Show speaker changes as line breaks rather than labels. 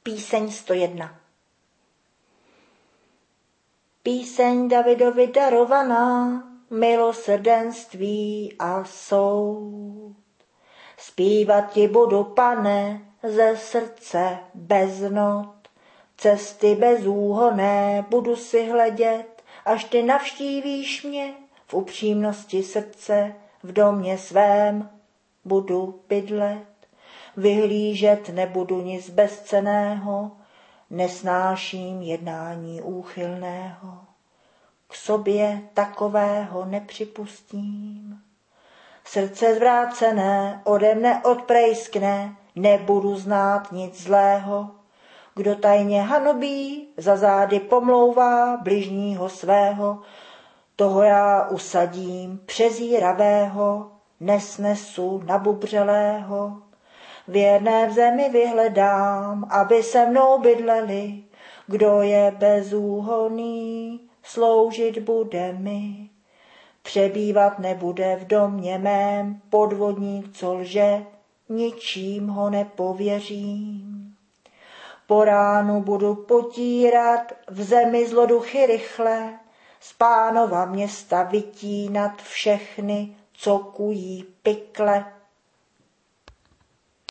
Píseň 101. Píseň Davidovi darovaná, milosrdenství a soud. Zpívat ti budu, Pane, ze srdce bez not, cesty bezúhonné budu si hledět, až ty navštívíš mě v upřímnosti srdce, v domě svém budu bydlet. Vyhlížet nebudu nic bezcenného, nesnáším jednání úchylného. K sobě takového nepřipustím. Srdce zvrácené ode mne odprejskne, nebudu znát nic zlého. Kdo tajně hanobí, za zády pomlouvá bližního svého, toho já usadím přezíravého, nesnesu nabubřelého. Věrné v zemi vyhledám, aby se mnou bydleli, kdo je bezúhonný, sloužit bude mi. Přebývat nebude v domě mém podvodník, co lže, ničím ho nepověřím. Po ránu budu potírat v zemi zloduchy rychle, z Pánova města vytínat všechny, co kují pikle.